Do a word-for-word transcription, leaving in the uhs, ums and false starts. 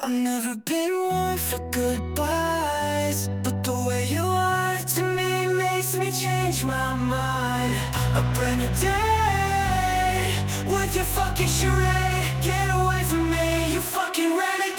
I've never been one for goodbyes, but the way you are to me makes me change my mind. A brand new day with your fucking charade. Get away from me, you fucking renegade.